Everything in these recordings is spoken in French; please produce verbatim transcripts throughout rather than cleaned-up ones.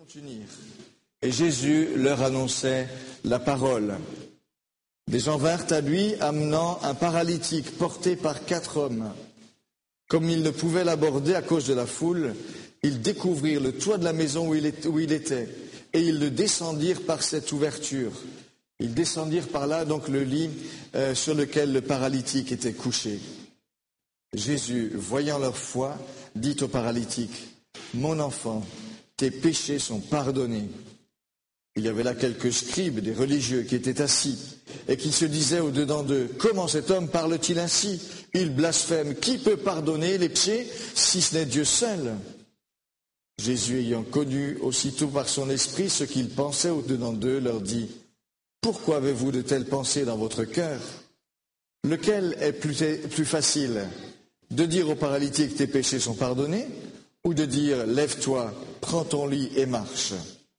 unir. Et Jésus leur annonçait la parole. Des gens vinrent à lui, amenant un paralytique porté par quatre hommes. Comme ils ne pouvaient l'aborder à cause de la foule, ils découvrirent le toit de la maison où il était, et ils le descendirent par cette ouverture. Ils descendirent par là, donc le lit euh, sur lequel le paralytique était couché. Jésus, voyant leur foi, dit au paralytique, « Mon enfant, tes péchés sont pardonnés. » Il y avait là quelques scribes, des religieux, qui étaient assis et qui se disaient au-dedans d'eux, « Comment cet homme parle-t-il ainsi ? Il blasphème. Qui peut pardonner les péchés si ce n'est Dieu seul ?» Jésus, ayant connu aussitôt par son esprit ce qu'ils pensaient au-dedans d'eux, leur dit, « Pourquoi avez-vous de telles pensées dans votre cœur ? Lequel est plus, plus facile, de dire au paralytique, tes péchés sont pardonnés, ou de dire, lève-toi, prends ton lit et marche ?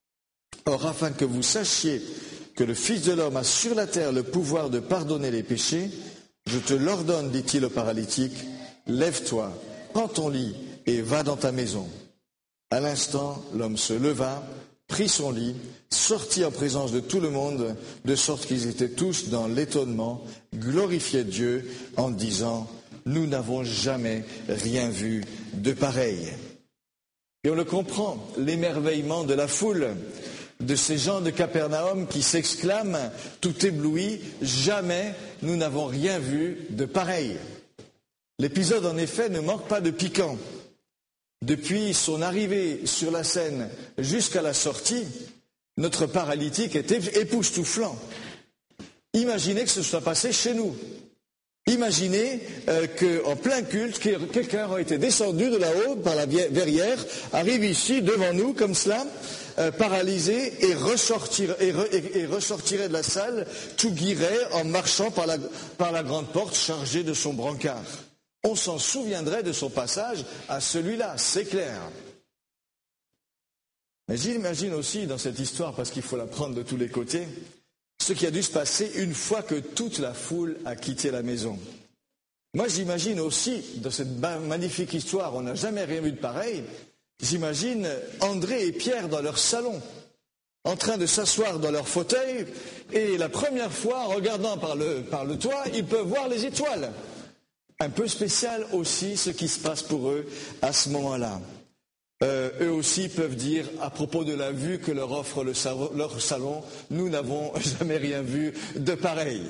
Or, afin que vous sachiez que le Fils de l'homme a sur la terre le pouvoir de pardonner les péchés, je te l'ordonne, dit-il au paralytique, lève-toi, prends ton lit et va dans ta maison. À l'instant, l'homme se leva, prit son lit, sortit en présence de tout le monde, de sorte qu'ils étaient tous dans l'étonnement, glorifiaient Dieu en disant, nous n'avons jamais rien vu de pareil. Et on le comprend, l'émerveillement de la foule, de ces gens de Capernaum qui s'exclament, tout éblouis, jamais nous n'avons rien vu de pareil. L'épisode, en effet, ne manque pas de piquant. Depuis son arrivée sur la scène jusqu'à la sortie, notre paralytique est époustouflant. Imaginez que ce soit passé chez nous. Imaginez euh, qu'en plein culte, quelqu'un aurait été descendu de là-haut par la verrière, arrive ici devant nous comme cela, euh, paralysé et, ressortir, et, re, et, et ressortirait de la salle tout guiré en marchant par la, par la grande porte chargée de son brancard. On s'en souviendrait de son passage à celui-là, c'est clair. Mais j'imagine aussi dans cette histoire, parce qu'il faut la prendre de tous les côtés, ce qui a dû se passer une fois que toute la foule a quitté la maison. Moi, j'imagine aussi, dans cette magnifique histoire, on n'a jamais rien vu de pareil, j'imagine André et Pierre dans leur salon, en train de s'asseoir dans leur fauteuil, et la première fois, en regardant par le, par le toit, ils peuvent voir les étoiles. Un peu spécial aussi ce qui se passe pour eux à ce moment-là. Euh, eux aussi peuvent dire, à propos de la vue que leur offre le salon, leur salon, nous n'avons jamais rien vu de pareil.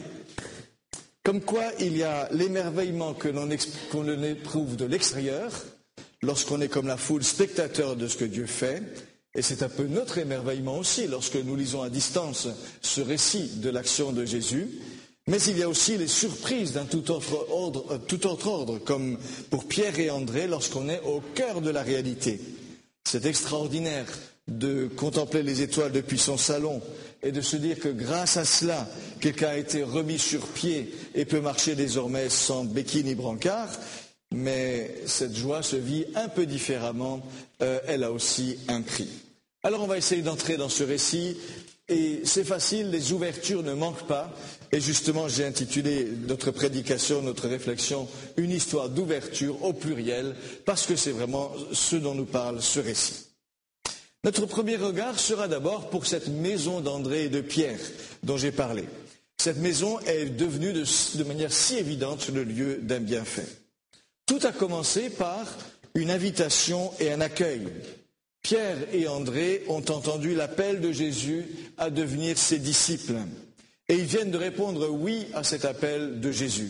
Comme quoi, il y a l'émerveillement que l'on, exp- qu'on éprouve de l'extérieur, lorsqu'on est comme la foule spectateur de ce que Dieu fait, et c'est un peu notre émerveillement aussi, lorsque nous lisons à distance ce récit de l'action de Jésus. Mais il y a aussi les surprises d'un tout autre ordre, tout autre ordre, comme pour Pierre et André, lorsqu'on est au cœur de la réalité. C'est extraordinaire de contempler les étoiles depuis son salon et de se dire que grâce à cela, quelqu'un a été remis sur pied et peut marcher désormais sans béquille ni brancard. Mais cette joie se vit un peu différemment, euh, elle a aussi un prix. Alors on va essayer d'entrer dans ce récit. Et c'est facile, les ouvertures ne manquent pas. Et justement, j'ai intitulé notre prédication, notre réflexion, une histoire d'ouverture au pluriel, parce que c'est vraiment ce dont nous parle ce récit. Notre premier regard sera d'abord pour cette maison d'André et de Pierre dont j'ai parlé. Cette maison est devenue de, de manière si évidente le lieu d'un bienfait. Tout a commencé par une invitation et un accueil. Pierre et André ont entendu l'appel de Jésus à devenir ses disciples. Et ils viennent de répondre oui à cet appel de Jésus.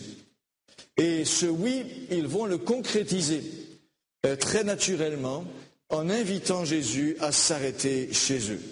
Et ce oui, ils vont le concrétiser euh, très naturellement en invitant Jésus à s'arrêter chez eux.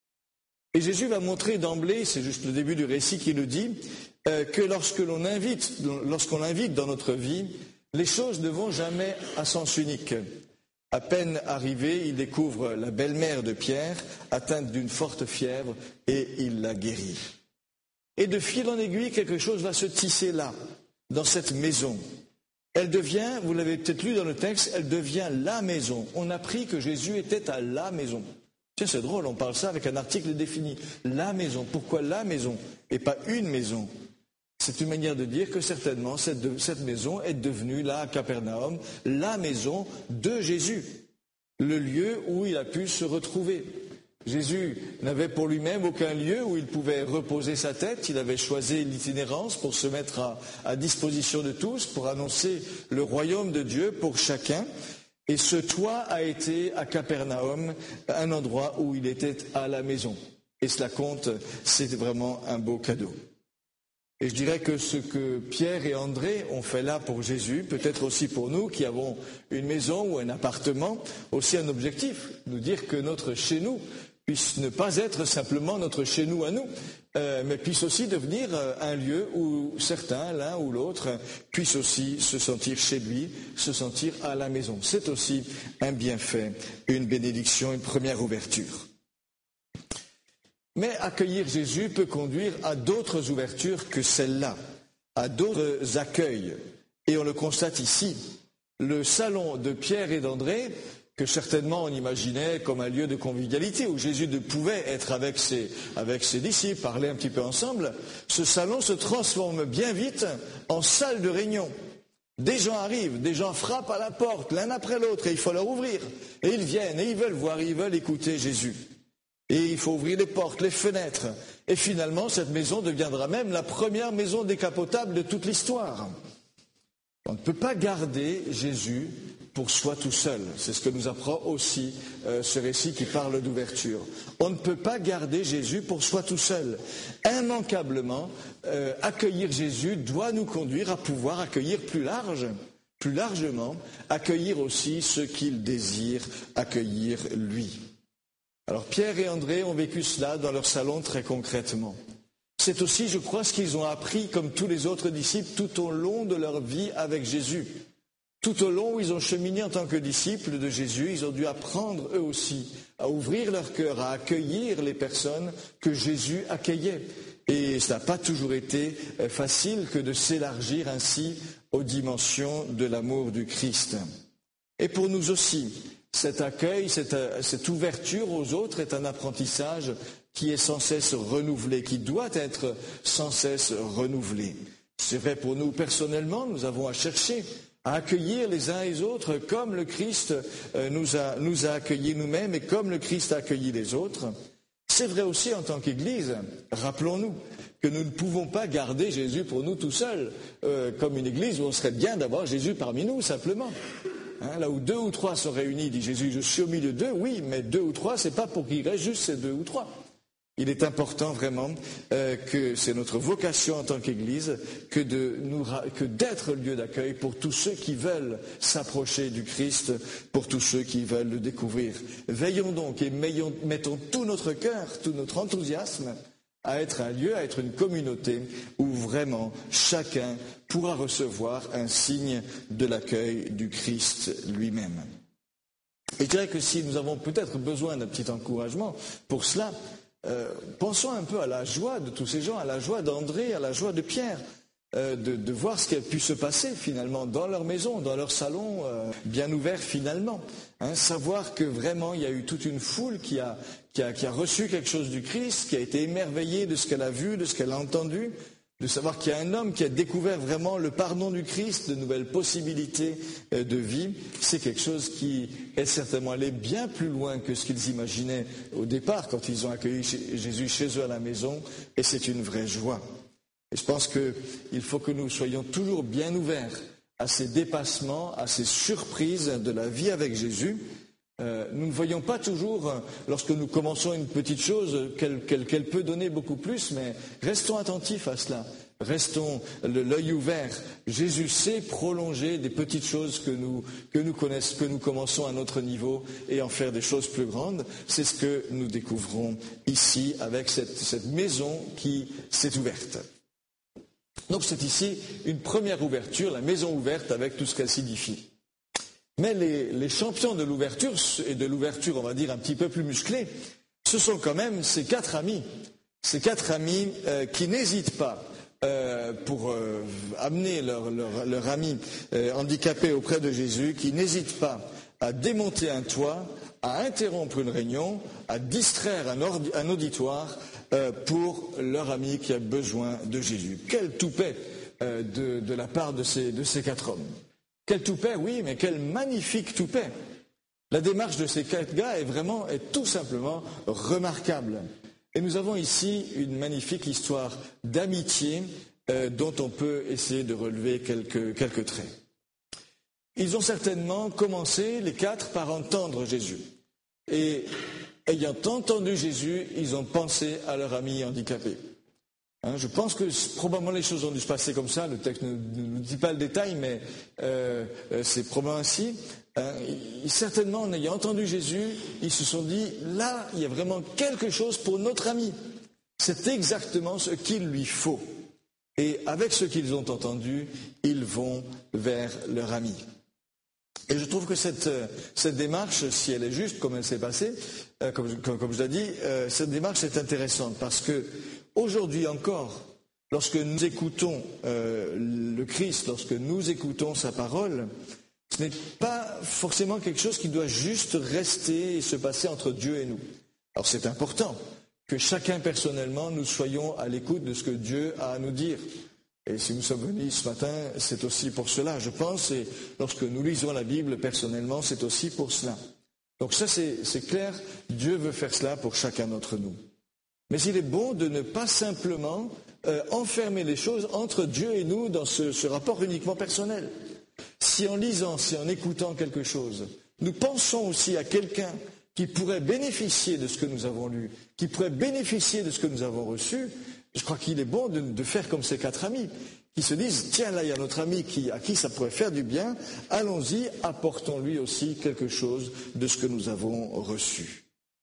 Et Jésus va montrer d'emblée, c'est juste le début du récit qui le dit, euh, que lorsque l'on invite, lorsqu'on l'invite dans notre vie, les choses ne vont jamais à sens unique. À peine arrivé, il découvre la belle-mère de Pierre, atteinte d'une forte fièvre, et il la guérit. Et de fil en aiguille, quelque chose va se tisser là, dans cette maison. Elle devient, vous l'avez peut-être lu dans le texte, elle devient la maison. On a appris que Jésus était à la maison. Tiens, c'est drôle, on parle ça avec un article défini. La maison. Pourquoi la maison et pas une maison ? C'est une manière de dire que certainement cette, de, cette maison est devenue, là, à Capernaum, la maison de Jésus. Le lieu où il a pu se retrouver. Jésus n'avait pour lui-même aucun lieu où il pouvait reposer sa tête. Il avait choisi l'itinérance pour se mettre à, à disposition de tous, pour annoncer le royaume de Dieu pour chacun. Et ce toit a été à Capernaum, un endroit où il était à la maison. Et cela compte, c'est vraiment un beau cadeau. Et je dirais que ce que Pierre et André ont fait là pour Jésus, peut-être aussi pour nous qui avons une maison ou un appartement, aussi un objectif, nous dire que notre chez nous puisse ne pas être simplement notre chez nous à nous, euh, mais puisse aussi devenir euh, un lieu où certains, l'un ou l'autre, puissent aussi se sentir chez lui, se sentir à la maison. C'est aussi un bienfait, une bénédiction, une première ouverture. Mais accueillir Jésus peut conduire à d'autres ouvertures que celle-là, à d'autres accueils. Et on le constate ici. Le salon de Pierre et d'André, que certainement on imaginait comme un lieu de convivialité, où Jésus ne pouvait être avec ses, avec ses disciples, parler un petit peu ensemble, ce salon se transforme bien vite en salle de réunion. Des gens arrivent, des gens frappent à la porte, l'un après l'autre, et il faut leur ouvrir. Et ils viennent, et ils veulent voir, ils veulent écouter Jésus. Et il faut ouvrir les portes, les fenêtres. Et finalement, cette maison deviendra même la première maison décapotable de toute l'histoire. On ne peut pas garder Jésus pour soi tout seul. C'est ce que nous apprend aussi euh, ce récit qui parle d'ouverture. On ne peut pas garder Jésus pour soi tout seul. Immanquablement, euh, accueillir Jésus doit nous conduire à pouvoir accueillir plus large, plus largement, accueillir aussi ceux qu'il désire accueillir lui. Alors Pierre et André ont vécu cela dans leur salon très concrètement. C'est aussi, je crois, ce qu'ils ont appris comme tous les autres disciples tout au long de leur vie avec Jésus. Tout au long où ils ont cheminé en tant que disciples de Jésus, ils ont dû apprendre eux aussi à ouvrir leur cœur, à accueillir les personnes que Jésus accueillait. Et ça n'a pas toujours été facile que de s'élargir ainsi aux dimensions de l'amour du Christ. Et pour nous aussi, cet accueil, cette, cette ouverture aux autres est un apprentissage qui est sans cesse renouvelé, qui doit être sans cesse renouvelé. C'est vrai pour nous personnellement, nous avons à chercher à accueillir les uns et les autres comme le Christ nous a, nous a accueillis nous-mêmes et comme le Christ a accueilli les autres. C'est vrai aussi en tant qu'Église, rappelons-nous que nous ne pouvons pas garder Jésus pour nous tout seuls, euh, comme une Église où on serait bien d'avoir Jésus parmi nous simplement. Hein, là où deux ou trois sont réunis, dit Jésus, je suis au milieu d'eux, oui, mais deux ou trois, c'est pas pour qu'il reste juste ces deux ou trois. Il est important vraiment euh, que c'est notre vocation en tant qu'Église que, de nous, que d'être lieu d'accueil pour tous ceux qui veulent s'approcher du Christ, pour tous ceux qui veulent le découvrir. Veillons donc et mettons, mettons tout notre cœur, tout notre enthousiasme à être un lieu, à être une communauté où vraiment chacun pourra recevoir un signe de l'accueil du Christ lui-même. Et je dirais que si nous avons peut-être besoin d'un petit encouragement pour cela, euh, pensons un peu à la joie de tous ces gens, à la joie d'André, à la joie de Pierre, euh, de, de voir ce qui a pu se passer finalement dans leur maison, dans leur salon, euh, bien ouvert finalement. Hein, savoir que vraiment il y a eu toute une foule qui a, qui, a, qui a reçu quelque chose du Christ, qui a été émerveillée de ce qu'elle a vu, de ce qu'elle a entendu, de savoir qu'il y a un homme qui a découvert vraiment le pardon du Christ, de nouvelles possibilités de vie, c'est quelque chose qui est certainement allé bien plus loin que ce qu'ils imaginaient au départ quand ils ont accueilli Jésus chez eux à la maison, et c'est une vraie joie. Et je pense qu'il faut que nous soyons toujours bien ouverts à ces dépassements, à ces surprises de la vie avec Jésus. Euh, nous ne voyons pas toujours, lorsque nous commençons une petite chose, qu'elle, qu'elle, qu'elle peut donner beaucoup plus, mais restons attentifs à cela. Restons l'œil ouvert. Jésus sait prolonger des petites choses que nous, que nous connaissons, que nous commençons à notre niveau et en faire des choses plus grandes. C'est ce que nous découvrons ici avec cette, cette maison qui s'est ouverte. Donc c'est ici une première ouverture, la maison ouverte avec tout ce qu'elle signifie. Mais les, les champions de l'ouverture, et de l'ouverture on va dire un petit peu plus musclée, ce sont quand même ces quatre amis. Ces quatre amis euh, qui n'hésitent pas euh, pour euh, amener leur, leur, leur ami euh, handicapé auprès de Jésus, qui n'hésitent pas à démonter un toit, à interrompre une réunion, à distraire un, ordi, un auditoire euh, pour leur ami qui a besoin de Jésus. Quel toupet euh, de, de la part de ces, de ces quatre hommes. Quel toupet, oui, mais quel magnifique toupet. La démarche de ces quatre gars est vraiment, est tout simplement remarquable. Et nous avons ici une magnifique histoire d'amitié euh, dont on peut essayer de relever quelques, quelques traits. Ils ont certainement commencé, les quatre, par entendre Jésus. Et ayant entendu Jésus, ils ont pensé à leur ami handicapé. Hein, je pense que probablement les choses ont dû se passer comme ça. Le texte ne nous dit pas le détail, mais euh, c'est probablement ainsi. Euh, certainement, en ayant entendu Jésus, ils se sont dit, là, il y a vraiment quelque chose pour notre ami. C'est exactement ce qu'il lui faut. Et avec ce qu'ils ont entendu, ils vont vers leur ami. Et je trouve que cette, cette démarche, si elle est juste, comme elle s'est passée, euh, comme, comme, comme je l'ai dit, euh, cette démarche est intéressante parce que aujourd'hui encore, lorsque nous écoutons euh, le Christ, lorsque nous écoutons sa parole, ce n'est pas forcément quelque chose qui doit juste rester et se passer entre Dieu et nous. Alors c'est important que chacun personnellement, nous soyons à l'écoute de ce que Dieu a à nous dire. Et si nous sommes venus ce matin, c'est aussi pour cela, je pense, et lorsque nous lisons la Bible personnellement, c'est aussi pour cela. Donc ça, c'est, c'est clair, Dieu veut faire cela pour chacun d'entre nous. Mais il est bon de ne pas simplement euh, enfermer les choses entre Dieu et nous dans ce, ce rapport uniquement personnel. Si en lisant, si en écoutant quelque chose, nous pensons aussi à quelqu'un qui pourrait bénéficier de ce que nous avons lu, qui pourrait bénéficier de ce que nous avons reçu, je crois qu'il est bon de, de faire comme ces quatre amis, qui se disent, tiens, là, il y a notre ami qui, à qui ça pourrait faire du bien, allons-y, apportons-lui aussi quelque chose de ce que nous avons reçu.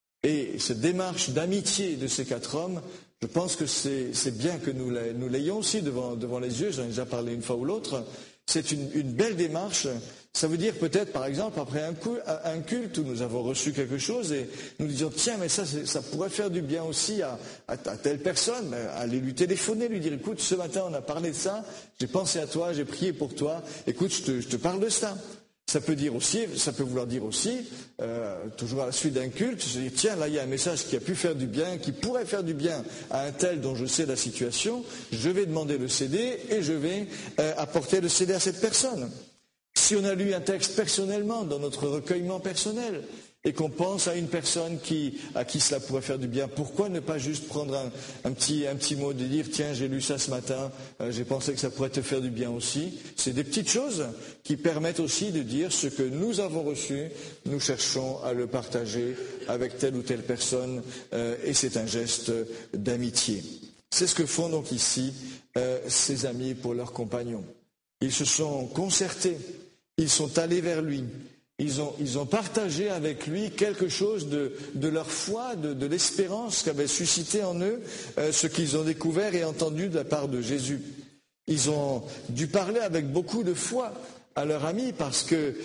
Et cette démarche d'amitié de ces quatre hommes, je pense que c'est, c'est bien que nous, nous l'ayons aussi devant, devant les yeux, j'en ai déjà parlé une fois ou l'autre. C'est une, une belle démarche. Ça veut dire peut-être, par exemple, après un, coup, un culte où nous avons reçu quelque chose et nous disons, tiens, mais ça, ça pourrait faire du bien aussi à, à, à telle personne, aller lui téléphoner, lui dire, écoute, ce matin on a parlé de ça, j'ai pensé à toi, j'ai prié pour toi, écoute, je te, je te parle de ça. Ça peut dire aussi, ça peut vouloir dire aussi, euh, toujours à la suite d'un culte, se dire, tiens, là il y a un message qui a pu faire du bien, qui pourrait faire du bien à un tel dont je sais la situation, je vais demander le C D et je vais euh, apporter le C D à cette personne. Si on a lu un texte personnellement, dans notre recueillement personnel, et qu'on pense à une personne qui, à qui cela pourrait faire du bien, pourquoi ne pas juste prendre un, un, petit, un petit mot de dire, tiens, j'ai lu ça ce matin, euh, j'ai pensé que ça pourrait te faire du bien aussi. C'est des petites choses qui permettent aussi de dire ce que nous avons reçu, nous cherchons à le partager avec telle ou telle personne, euh, et c'est un geste d'amitié. C'est ce que font donc ici euh, ces amis pour leurs compagnons. Ils se sont concertés, ils sont allés vers lui. Ils ont, ils ont partagé avec lui quelque chose de, de leur foi, de, de l'espérance qu'avait suscité en eux euh, ce qu'ils ont découvert et entendu de la part de Jésus. Ils ont dû parler avec beaucoup de foi à leur ami parce que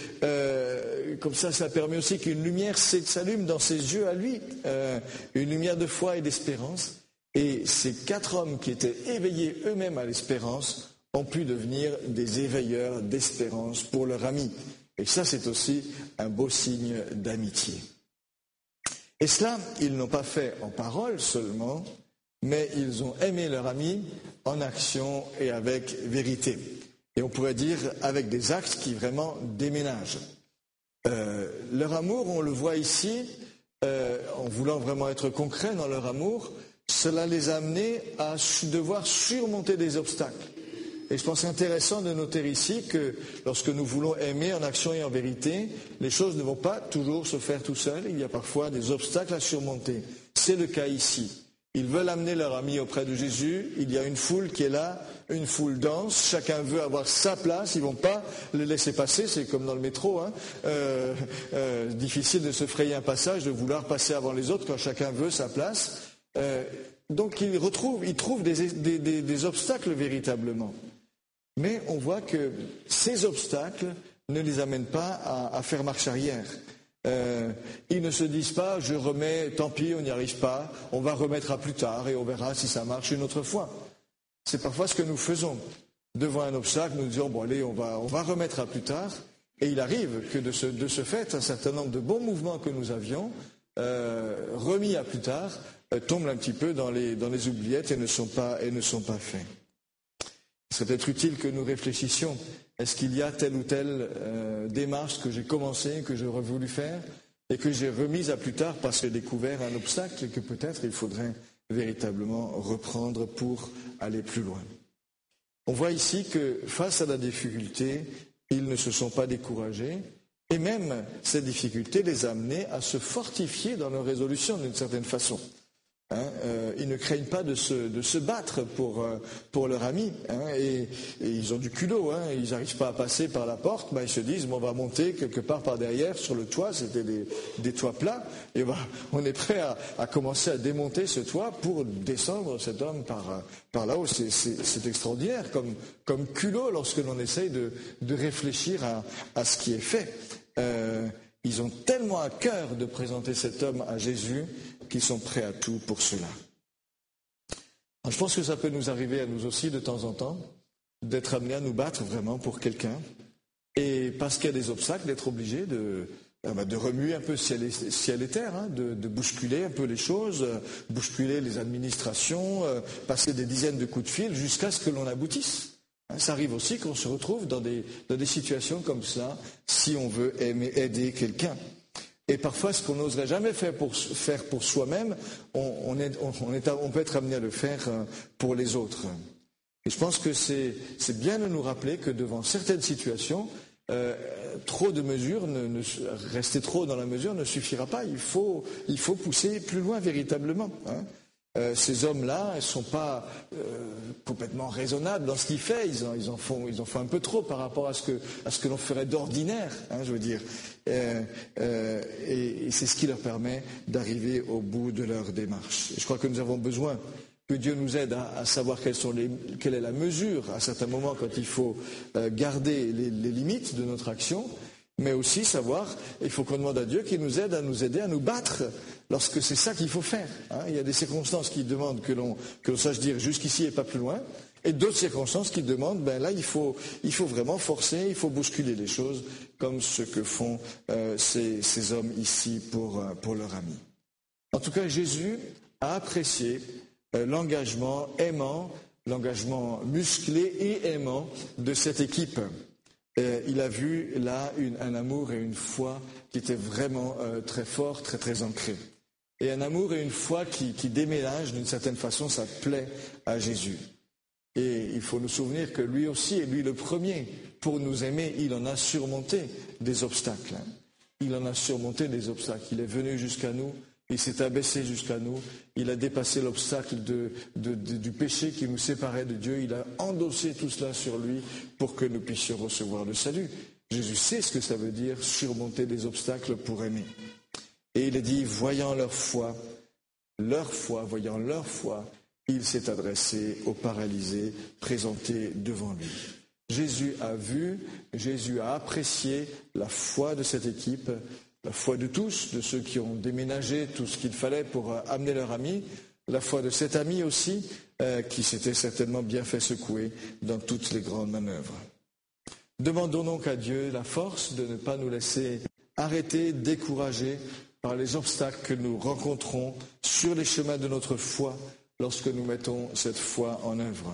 euh, comme ça, ça permet aussi qu'une lumière s'allume dans ses yeux à lui, euh, une lumière de foi et d'espérance. Et ces quatre hommes qui étaient éveillés eux-mêmes à l'espérance ont pu devenir des éveilleurs d'espérance pour leur ami. Et ça, c'est aussi un beau signe d'amitié. Et cela, ils n'ont pas fait en parole seulement, mais ils ont aimé leur ami en action et avec vérité. Et on pourrait dire avec des actes qui vraiment déménagent. Euh, leur amour, on le voit ici, euh, en voulant vraiment être concret dans leur amour, cela les a amenés à devoir surmonter des obstacles. Et je pense intéressant de noter ici que lorsque nous voulons aimer en action et en vérité, les choses ne vont pas toujours se faire tout seuls. Il y a parfois des obstacles à surmonter. C'est le cas ici. Ils veulent amener leur ami auprès de Jésus. Il y a une foule qui est là, une foule dense. Chacun veut avoir sa place. Ils ne vont pas le laisser passer. C'est comme dans le métro. Hein. Euh, euh, difficile de se frayer un passage, de vouloir passer avant les autres quand chacun veut sa place. Euh, donc ils retrouvent, ils trouvent des, des, des, des obstacles véritablement. Mais on voit que ces obstacles ne les amènent pas à, à faire marche arrière. Euh, ils ne se disent pas, je remets, tant pis, on n'y arrive pas, on va remettre à plus tard et on verra si ça marche une autre fois. C'est parfois ce que nous faisons. Devant un obstacle, nous disons, bon allez, on va, on va remettre à plus tard. Et il arrive que de ce, de ce fait, un certain nombre de bons mouvements que nous avions, euh, remis à plus tard, euh, tombent un petit peu dans les, dans les oubliettes et ne sont pas, et ne sont pas faits. serait peut-être utile que nous réfléchissions. Est-ce qu'il y a telle ou telle euh, démarche que j'ai commencé, que j'aurais voulu faire et que j'ai remise à plus tard parce que j'ai découvert un obstacle et que peut-être il faudrait véritablement reprendre pour aller plus loin. On voit ici que face à la difficulté, ils ne se sont pas découragés et même cette difficulté les a amenés à se fortifier dans leur résolution d'une certaine façon. Hein, euh, ils ne craignent pas de se, de se battre pour, euh, pour leur ami, hein, et, et ils ont du culot, hein, ils n'arrivent pas à passer par la porte, bah, ils se disent bon, on va monter quelque part par derrière sur le toit, c'était des, des toits plats, et bah, on est prêt à, à commencer à démonter ce toit pour descendre cet homme par, par là-haut. C'est, c'est, c'est extraordinaire comme, comme culot lorsque l'on essaye de, de réfléchir à, à ce qui est fait. Euh, ils ont tellement à cœur de présenter cet homme à Jésus qu'ils sont prêts à tout pour cela. Alors, je pense que ça peut nous arriver à nous aussi de temps en temps, d'être amenés à nous battre vraiment pour quelqu'un, et parce qu'il y a des obstacles, d'être obligés de, de remuer un peu ciel et, ciel et terre, hein, de, de bousculer un peu les choses, bousculer les administrations, passer des dizaines de coups de fil jusqu'à ce que l'on aboutisse. Ça arrive aussi qu'on se retrouve dans des, dans des situations comme ça, si on veut aimer, aider quelqu'un. Et parfois, ce qu'on n'oserait jamais faire pour, faire pour soi-même, on, on, est, on, on, est, on peut être amené à le faire pour les autres. Et je pense que c'est, c'est bien de nous rappeler que devant certaines situations, euh, trop de mesures, ne, ne, rester trop dans la mesure ne suffira pas. Il faut, il faut pousser plus loin véritablement. Hein. Euh, ces hommes-là ne sont pas euh, complètement raisonnables dans ce qu'ils font. Ils en, ils, en font, ils en font un peu trop par rapport à ce que, à ce que l'on ferait d'ordinaire, hein, je veux dire. Euh, euh, et, et c'est ce qui leur permet d'arriver au bout de leur démarche. Et je crois que nous avons besoin que Dieu nous aide à, à savoir quelles sont les, quelle est la mesure à certains moments quand il faut euh, garder les, les limites de notre action, mais aussi savoir, il faut qu'on demande à Dieu qu'il nous aide à nous aider à nous battre lorsque c'est ça qu'il faut faire. Hein. Il y a des circonstances qui demandent que l'on, que l'on sache dire jusqu'ici et pas plus loin, et d'autres circonstances qui demandent, ben là il faut, il faut vraiment forcer, il faut bousculer les choses, comme ce que font euh, ces, ces hommes ici pour, euh, pour leur ami. En tout cas, Jésus a apprécié euh, l'engagement aimant, l'engagement musclé et aimant de cette équipe. Euh, il a vu là une, un amour et une foi qui étaient vraiment euh, très forts, très très ancrés. Et un amour et une foi qui, qui déménagent d'une certaine façon, ça plaît à Jésus. Et il faut nous souvenir que lui aussi, et lui le premier, pour nous aimer, il en a surmonté des obstacles. Hein. Il en a surmonté des obstacles. Il est venu jusqu'à nous, il s'est abaissé jusqu'à nous, il a dépassé l'obstacle de, de, de, du péché qui nous séparait de Dieu, il a endossé tout cela sur lui pour que nous puissions recevoir le salut. Jésus sait ce que ça veut dire, surmonter des obstacles pour aimer. Et il est dit, voyant leur foi, leur foi, voyant leur foi, il s'est adressé aux paralysés présentés devant lui. Jésus a vu, Jésus a apprécié la foi de cette équipe, la foi de tous, de ceux qui ont déménagé tout ce qu'il fallait pour amener leur ami, la foi de cet ami aussi, euh, qui s'était certainement bien fait secouer dans toutes les grandes manœuvres. Demandons donc à Dieu la force de ne pas nous laisser arrêter, décourager par les obstacles que nous rencontrons sur les chemins de notre foi lorsque nous mettons cette foi en œuvre.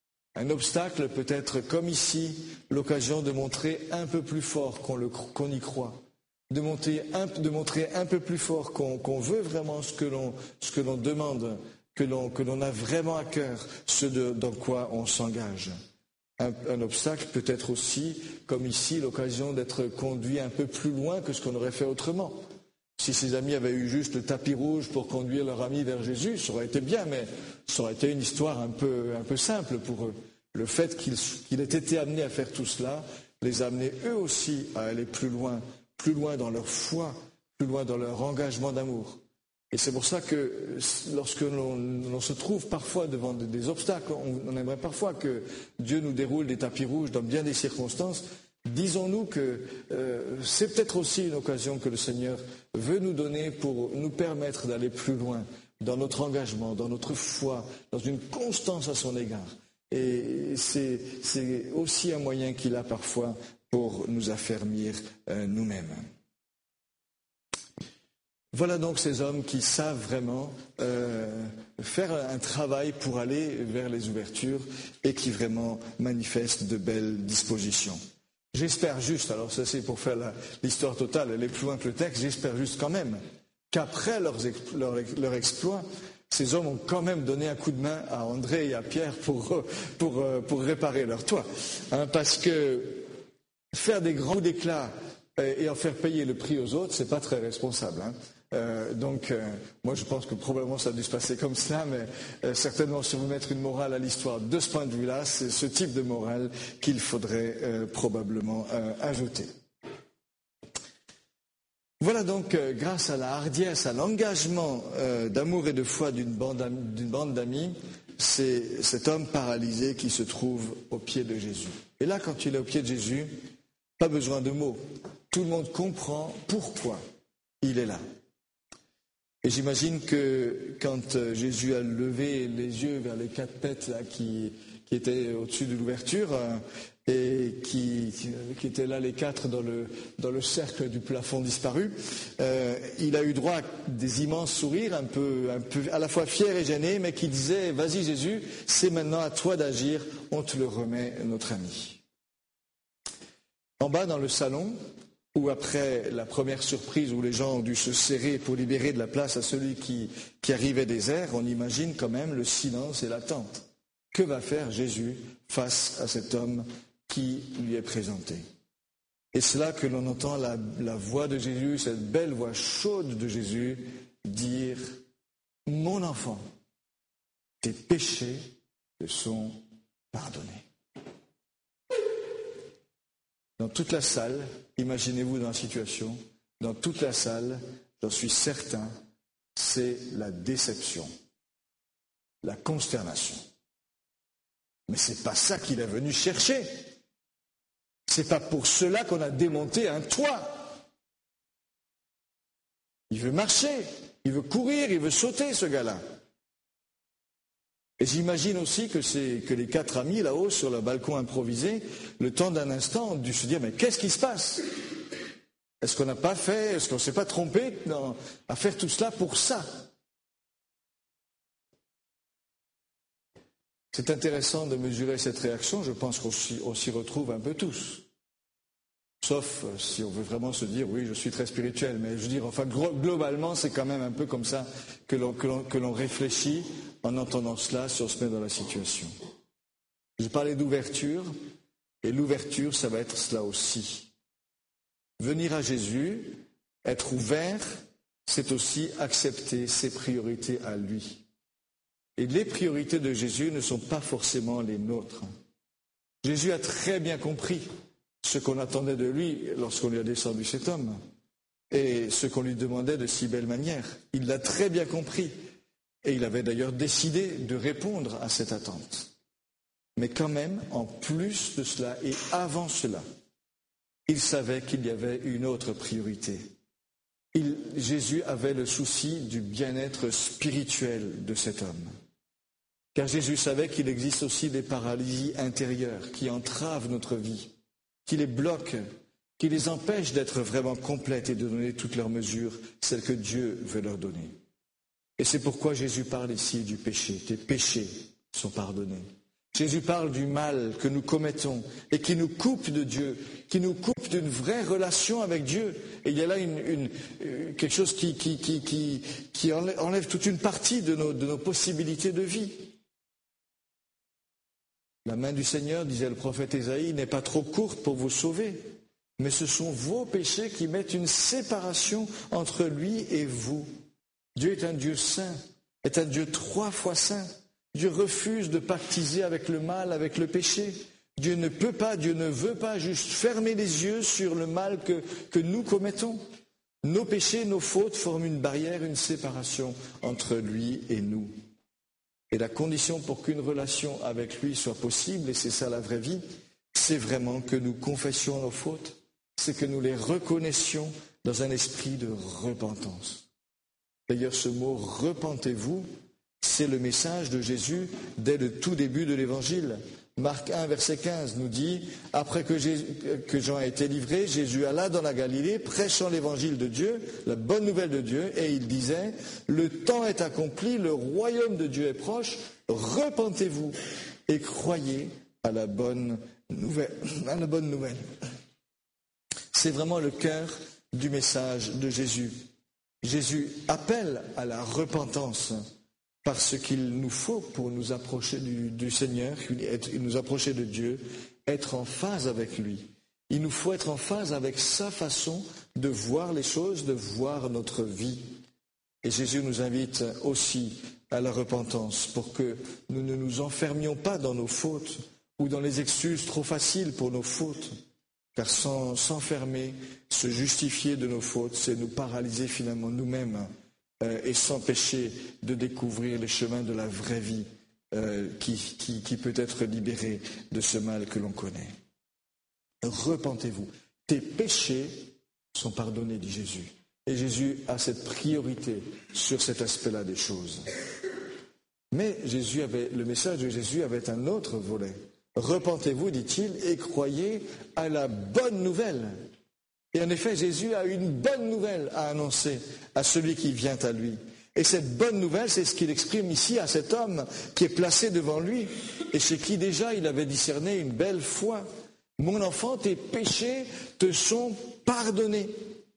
Un obstacle peut être, comme ici, l'occasion de montrer un peu plus fort qu'on, le, qu'on y croit, de, monter un, de montrer un peu plus fort qu'on, qu'on veut vraiment ce que l'on, ce que l'on demande, que l'on, que l'on a vraiment à cœur, ce de, dans quoi on s'engage. Un, un obstacle peut être aussi, comme ici, l'occasion d'être conduit un peu plus loin que ce qu'on aurait fait autrement. Si ces amis avaient eu juste le tapis rouge pour conduire leur ami vers Jésus, ça aurait été bien, mais ça aurait été une histoire un peu, un peu simple pour eux. Le fait qu'ils, qu'ils aient été amenés à faire tout cela les a amenés eux aussi à aller plus loin, plus loin dans leur foi, plus loin dans leur engagement d'amour. Et c'est pour ça que lorsque l'on, l'on se trouve parfois devant des obstacles, on, on aimerait parfois que Dieu nous déroule des tapis rouges dans bien des circonstances. Disons-nous que euh, c'est peut-être aussi une occasion que le Seigneur veut nous donner pour nous permettre d'aller plus loin dans notre engagement, dans notre foi, dans une constance à son égard. Et c'est, c'est aussi un moyen qu'il a parfois pour nous affermir euh, nous-mêmes. Voilà donc ces hommes qui savent vraiment euh, faire un travail pour aller vers les ouvertures et qui vraiment manifestent de belles dispositions. J'espère juste, alors ça c'est pour faire la, l'histoire totale, aller plus loin que le texte, j'espère juste quand même qu'après leurs, leur, leur exploit, ces hommes ont quand même donné un coup de main à André et à Pierre pour, pour, pour réparer leur toit. Hein, parce que faire des grands coups d'éclat et en faire payer le prix aux autres, c'est pas très responsable. Hein. Euh, donc, euh, moi je pense que probablement ça a dû se passer comme cela, mais euh, certainement si on veut mettre une morale à l'histoire de ce point de vue-là, c'est ce type de morale qu'il faudrait euh, probablement euh, ajouter. Voilà donc, euh, grâce à la hardiesse, à l'engagement euh, d'amour et de foi d'une bande, d'une bande d'amis, c'est cet homme paralysé qui se trouve au pied de Jésus. Et là, quand il est au pied de Jésus, pas besoin de mots. Tout le monde comprend pourquoi il est là. Et j'imagine que quand Jésus a levé les yeux vers les quatre têtes là, qui, qui étaient au-dessus de l'ouverture euh, et qui, qui étaient là les quatre dans le, dans le cercle du plafond disparu, euh, il a eu droit à des immenses sourires, un peu, un peu à la fois fiers et gênés, mais qui disaient « Vas-y Jésus, c'est maintenant à toi d'agir, on te le remet, notre ami ». En bas dans le salon, où après la première surprise où les gens ont dû se serrer pour libérer de la place à celui qui, qui arrivait des airs, on imagine quand même le silence et l'attente. Que va faire Jésus face à cet homme qui lui est présenté? Et c'est là que l'on entend la, la voix de Jésus, cette belle voix chaude de Jésus, dire « Mon enfant, tes péchés te sont pardonnés ». Dans toute la salle, imaginez-vous dans la situation, dans toute la salle, j'en suis certain, c'est la déception, la consternation. Mais ce n'est pas ça qu'il est venu chercher. Ce n'est pas pour cela qu'on a démonté un toit. Il veut marcher, il veut courir, il veut sauter, ce gars-là. Et j'imagine aussi que, c'est, que les quatre amis, là-haut, sur le balcon improvisé, le temps d'un instant, ont dû se dire, mais qu'est-ce qui se passe? Est-ce qu'on n'a pas fait, est-ce qu'on ne s'est pas trompé dans, à faire tout cela pour ça? C'est intéressant de mesurer cette réaction, je pense qu'on s'y, on s'y retrouve un peu tous. Sauf si on veut vraiment se dire, oui, je suis très spirituel, mais je veux dire, enfin, globalement, c'est quand même un peu comme ça que l'on, que l'on, que l'on réfléchit en entendant cela, si on se met dans la situation. Je parlais d'ouverture, et l'ouverture, ça va être cela aussi. Venir à Jésus, être ouvert, c'est aussi accepter ses priorités à lui. Et les priorités de Jésus ne sont pas forcément les nôtres. Jésus a très bien compris ce qu'on attendait de lui lorsqu'on lui a descendu cet homme, et ce qu'on lui demandait de si belle manière. Il l'a très bien compris, et il avait d'ailleurs décidé de répondre à cette attente. Mais quand même, en plus de cela, et avant cela, il savait qu'il y avait une autre priorité. Il, Jésus avait le souci du bien-être spirituel de cet homme. Car Jésus savait qu'il existe aussi des paralysies intérieures qui entravent notre vie, qui les bloquent, qui les empêchent d'être vraiment complètes et de donner toutes leurs mesures, celles que Dieu veut leur donner. Et c'est pourquoi Jésus parle ici du péché. Tes péchés sont pardonnés. Jésus parle du mal que nous commettons et qui nous coupe de Dieu, qui nous coupe d'une vraie relation avec Dieu. Et il y a là une, une, quelque chose qui, qui, qui, qui, qui enlève toute une partie de nos, de nos possibilités de vie. La main du Seigneur, disait le prophète Ésaïe, n'est pas trop courte pour vous sauver, mais ce sont vos péchés qui mettent une séparation entre lui et vous. Dieu est un Dieu saint, est un Dieu trois fois saint. Dieu refuse de pactiser avec le mal, avec le péché. Dieu ne peut pas, Dieu ne veut pas juste fermer les yeux sur le mal que, que nous commettons. Nos péchés, nos fautes forment une barrière, une séparation entre lui et nous. Et la condition pour qu'une relation avec lui soit possible, et c'est ça la vraie vie, c'est vraiment que nous confessions nos fautes, c'est que nous les reconnaissions dans un esprit de repentance. D'ailleurs, ce mot « repentez-vous », c'est le message de Jésus dès le tout début de l'Évangile. Marc un, verset quinze nous dit, après que, Jésus, que Jean a été livré, Jésus alla dans la Galilée, prêchant l'évangile de Dieu, la bonne nouvelle de Dieu, et il disait, le temps est accompli, le royaume de Dieu est proche, repentez-vous et croyez à la bonne nouvelle. À la bonne nouvelle. C'est vraiment le cœur du message de Jésus. Jésus appelle à la repentance. Parce qu'il nous faut, pour nous approcher du, du Seigneur, nous approcher de Dieu, être en phase avec lui. Il nous faut être en phase avec sa façon de voir les choses, de voir notre vie. Et Jésus nous invite aussi à la repentance pour que nous ne nous enfermions pas dans nos fautes ou dans les excuses trop faciles pour nos fautes. Car sans s'enfermer, se justifier de nos fautes, c'est nous paralyser finalement nous-mêmes. Euh, et s'empêcher de découvrir les chemins de la vraie vie euh, qui, qui, qui peut être libéré de ce mal que l'on connaît. Repentez-vous. Tes péchés sont pardonnés, dit Jésus. Et Jésus a cette priorité sur cet aspect-là des choses. Mais Jésus avait, le message de Jésus avait un autre volet. Repentez-vous, dit-il, et croyez à la bonne nouvelle. Et en effet, Jésus a une bonne nouvelle à annoncer à celui qui vient à lui. Et cette bonne nouvelle, c'est ce qu'il exprime ici à cet homme qui est placé devant lui et chez qui déjà il avait discerné une belle foi. Mon enfant, tes péchés te sont pardonnés.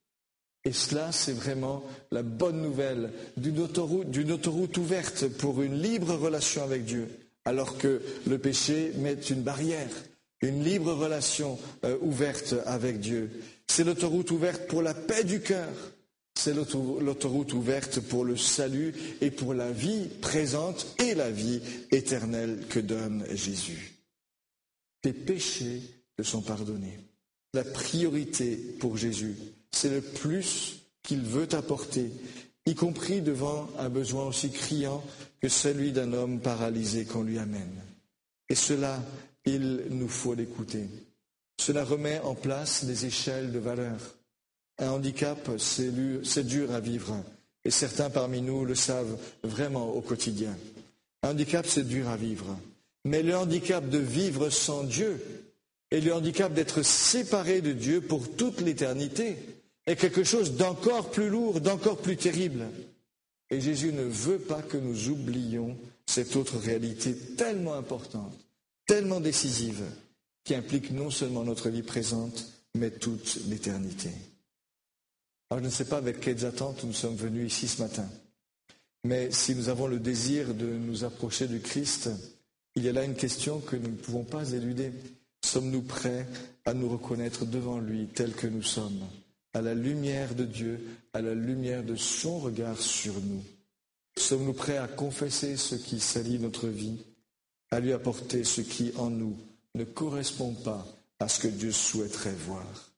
Et cela, c'est vraiment la bonne nouvelle d'une autoroute, d'une autoroute ouverte pour une libre relation avec Dieu, alors que le péché met une barrière, une libre relation euh, ouverte avec Dieu. C'est l'autoroute ouverte pour la paix du cœur. C'est l'autoroute ouverte pour le salut et pour la vie présente et la vie éternelle que donne Jésus. Tes péchés te sont pardonnés. La priorité pour Jésus, c'est le plus qu'il veut apporter, y compris devant un besoin aussi criant que celui d'un homme paralysé qu'on lui amène. Et cela, il nous faut l'écouter. Cela remet en place des échelles de valeur. Un handicap, c'est dur à vivre, et certains parmi nous le savent vraiment au quotidien. Un handicap, c'est dur à vivre. Mais le handicap de vivre sans Dieu et le handicap d'être séparé de Dieu pour toute l'éternité est quelque chose d'encore plus lourd, d'encore plus terrible. Et Jésus ne veut pas que nous oublions cette autre réalité tellement importante, tellement décisive, qui implique non seulement notre vie présente, mais toute l'éternité. Alors je ne sais pas avec quelles attentes nous sommes venus ici ce matin, mais si nous avons le désir de nous approcher du Christ, il y a là une question que nous ne pouvons pas éluder. Sommes-nous prêts à nous reconnaître devant lui tel que nous sommes, à la lumière de Dieu, à la lumière de son regard sur nous? Sommes-nous prêts à confesser ce qui salit notre vie, à lui apporter ce qui en nous ne correspond pas à ce que Dieu souhaiterait voir?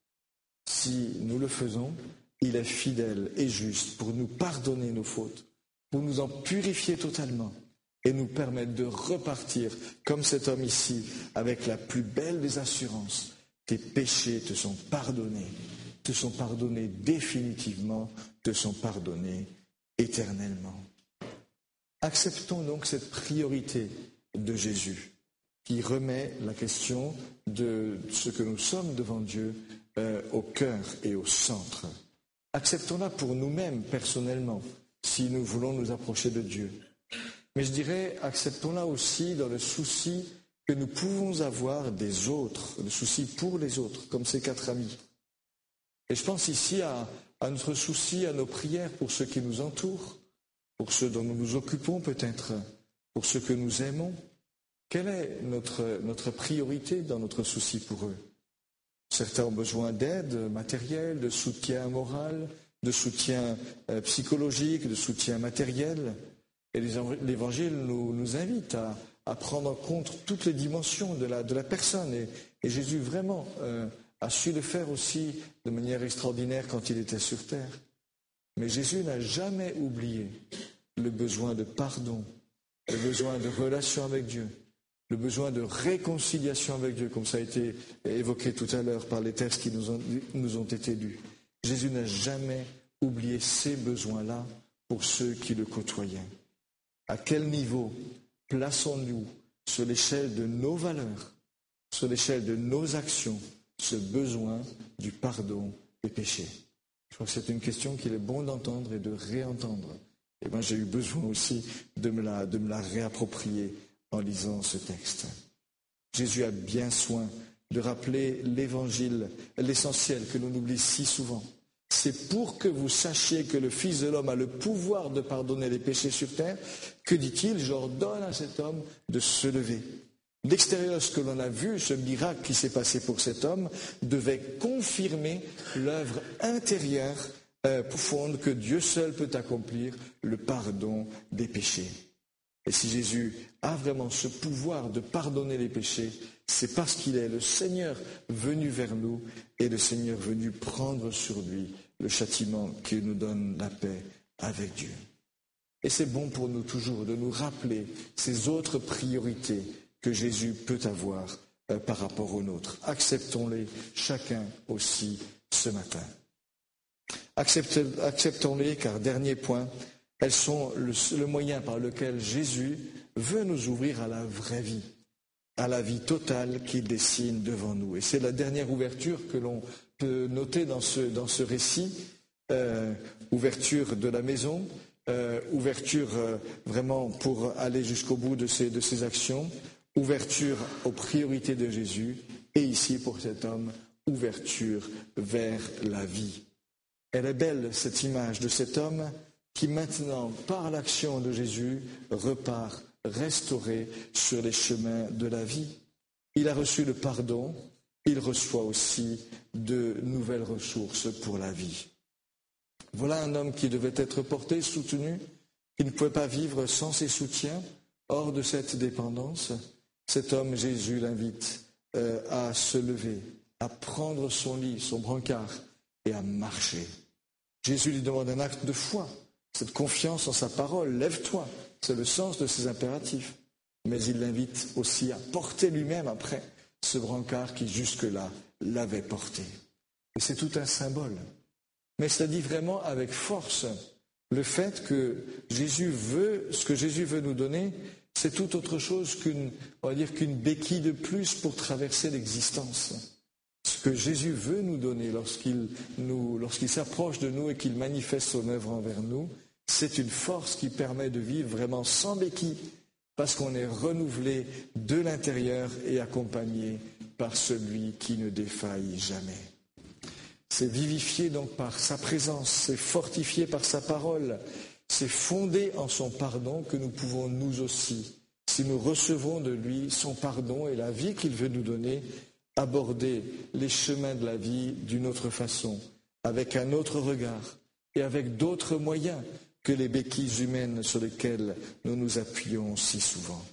Si nous le faisons, il est fidèle et juste pour nous pardonner nos fautes, pour nous en purifier totalement et nous permettre de repartir comme cet homme ici avec la plus belle des assurances. Tes péchés te sont pardonnés, te sont pardonnés définitivement, te sont pardonnés éternellement. Acceptons donc cette priorité de Jésus qui remet la question de ce que nous sommes devant Dieu euh, au cœur et au centre. Acceptons-la pour nous-mêmes personnellement, si nous voulons nous approcher de Dieu. Mais je dirais, acceptons-la aussi dans le souci que nous pouvons avoir des autres, le souci pour les autres, comme ces quatre amis. Et je pense ici à, à notre souci, à nos prières pour ceux qui nous entourent, pour ceux dont nous nous occupons peut-être, pour ceux que nous aimons. Quelle est notre, notre priorité dans notre souci pour eux? Certains ont besoin d'aide matérielle, de soutien moral, de soutien euh, psychologique, de soutien matériel. Et l'Évangile nous, nous invite à, à prendre en compte toutes les dimensions de la, de la personne. Et, et Jésus vraiment euh, a su le faire aussi de manière extraordinaire quand il était sur terre. Mais Jésus n'a jamais oublié le besoin de pardon, le besoin de relation avec Dieu, le besoin de réconciliation avec Dieu, comme ça a été évoqué tout à l'heure par les textes qui nous ont, nous ont été lus. Jésus n'a jamais oublié ces besoins-là pour ceux qui le côtoyaient. À quel niveau plaçons-nous sur l'échelle de nos valeurs, sur l'échelle de nos actions, ce besoin du pardon des péchés? Je crois que c'est une question qu'il est bon d'entendre et de réentendre. Et moi, j'ai eu besoin aussi de me la, de me la réapproprier en lisant ce texte. Jésus a bien soin de rappeler l'évangile, l'essentiel que l'on oublie si souvent. C'est pour que vous sachiez que le Fils de l'homme a le pouvoir de pardonner les péchés sur terre, que dit-il, j'ordonne à cet homme de se lever. D'extérieur, ce que l'on a vu, ce miracle qui s'est passé pour cet homme, devait confirmer l'œuvre intérieure euh, profonde que Dieu seul peut accomplir, le pardon des péchés. Et si Jésus a vraiment ce pouvoir de pardonner les péchés, c'est parce qu'il est le Seigneur venu vers nous et le Seigneur venu prendre sur lui le châtiment qui nous donne la paix avec Dieu. Et c'est bon pour nous toujours de nous rappeler ces autres priorités que Jésus peut avoir euh, par rapport aux nôtres. Acceptons-les chacun aussi ce matin. Accepte, acceptons-les car, dernier point, elles sont le, le moyen par lequel Jésus veut nous ouvrir à la vraie vie, à la vie totale qu'il dessine devant nous. Et c'est la dernière ouverture que l'on peut noter dans ce, dans ce récit, euh, ouverture de la maison, euh, ouverture euh, vraiment pour aller jusqu'au bout de ses, de ses actions, ouverture aux priorités de Jésus, et ici pour cet homme, ouverture vers la vie. Elle est belle, cette image de cet homme qui maintenant, par l'action de Jésus, repart restauré sur les chemins de la vie. Il a reçu le pardon, il reçoit aussi de nouvelles ressources pour la vie. Voilà un homme qui devait être porté, soutenu, qui ne pouvait pas vivre sans ses soutiens, hors de cette dépendance. Cet homme, Jésus l'invite euh, à se lever, à prendre son lit, son brancard et à marcher. Jésus lui demande un acte de foi, cette confiance en sa parole. Lève-toi, c'est le sens de ses impératifs. Mais il l'invite aussi à porter lui-même après ce brancard qui jusque-là l'avait porté. Et c'est tout un symbole. Mais cela dit vraiment avec force le fait que Jésus veut, ce que Jésus veut nous donner, c'est tout autre chose qu'une, on va dire, qu'une béquille de plus pour traverser l'existence. Ce que Jésus veut nous donner lorsqu'il, nous, lorsqu'il s'approche de nous et qu'il manifeste son œuvre envers nous, c'est une force qui permet de vivre vraiment sans béquille, parce qu'on est renouvelé de l'intérieur et accompagné par celui qui ne défaille jamais. C'est vivifié donc par sa présence, c'est fortifié par sa parole, c'est fondé en son pardon que nous pouvons nous aussi, si nous recevons de lui son pardon et la vie qu'il veut nous donner, aborder les chemins de la vie d'une autre façon, avec un autre regard et avec d'autres moyens que les béquilles humaines sur lesquelles nous nous appuyons si souvent.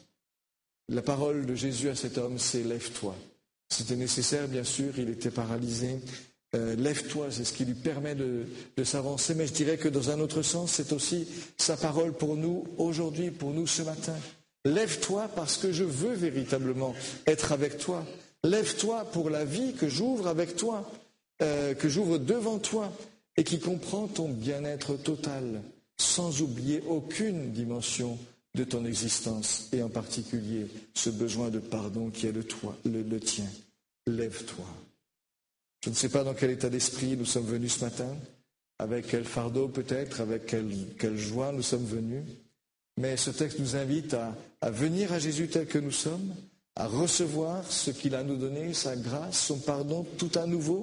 La parole de Jésus à cet homme, c'est « lève-toi ». C'était nécessaire, bien sûr, il était paralysé. Euh, lève-toi, c'est ce qui lui permet de, de s'avancer. Mais je dirais que dans un autre sens, c'est aussi sa parole pour nous aujourd'hui, pour nous ce matin. Lève-toi parce que je veux véritablement être avec toi. Lève-toi pour la vie que j'ouvre avec toi, euh, que j'ouvre devant toi et qui comprend ton bien-être total, sans oublier aucune dimension de ton existence et en particulier ce besoin de pardon qui est le, toi, le, le tien. Lève-toi. Je ne sais pas dans quel état d'esprit nous sommes venus ce matin, avec quel fardeau peut-être, avec quelle, quelle joie nous sommes venus, mais ce texte nous invite à, à venir à Jésus tel que nous sommes, à recevoir ce qu'il a nous donné, sa grâce, son pardon, tout à nouveau,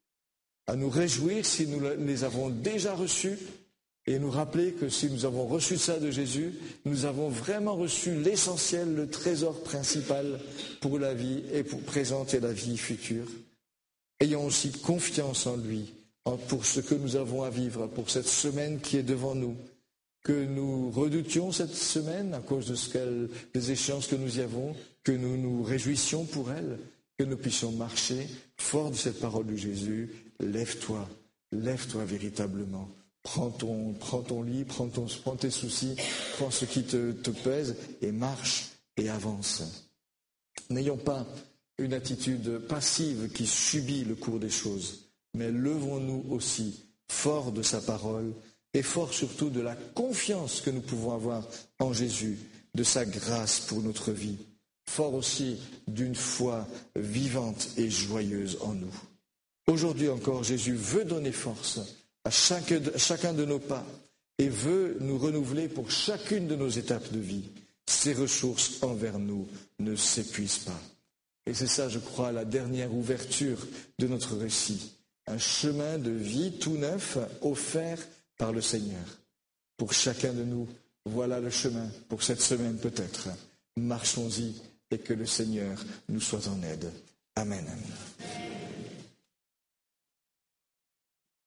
à nous réjouir si nous les avons déjà reçus et nous rappeler que si nous avons reçu ça de Jésus, nous avons vraiment reçu l'essentiel, le trésor principal pour la vie et pour présenter la vie future. Ayons aussi confiance en lui, pour ce que nous avons à vivre, pour cette semaine qui est devant nous. Que nous redoutions cette semaine à cause de ce qu'elle, des échéances que nous y avons, que nous nous réjouissions pour elle, que nous puissions marcher fort de cette parole de Jésus. Lève-toi, lève-toi véritablement. Prends ton, prends ton lit, prends, ton, prends tes soucis, prends ce qui te, te pèse et marche et avance. N'ayons pas une attitude passive qui subit le cours des choses, mais levons-nous aussi fort de sa parole et fort surtout de la confiance que nous pouvons avoir en Jésus, de sa grâce pour notre vie. fort aussi d'une foi vivante et joyeuse en nous. Aujourd'hui encore, Jésus veut donner force à chacun de nos pas et veut nous renouveler pour chacune de nos étapes de vie. Ses ressources envers nous ne s'épuisent pas. Et c'est ça, je crois, la dernière ouverture de notre récit. Un chemin de vie tout neuf offert par le Seigneur. Pour chacun de nous, voilà le chemin pour cette semaine peut-être. Marchons-y et que le Seigneur nous soit en aide. Amen.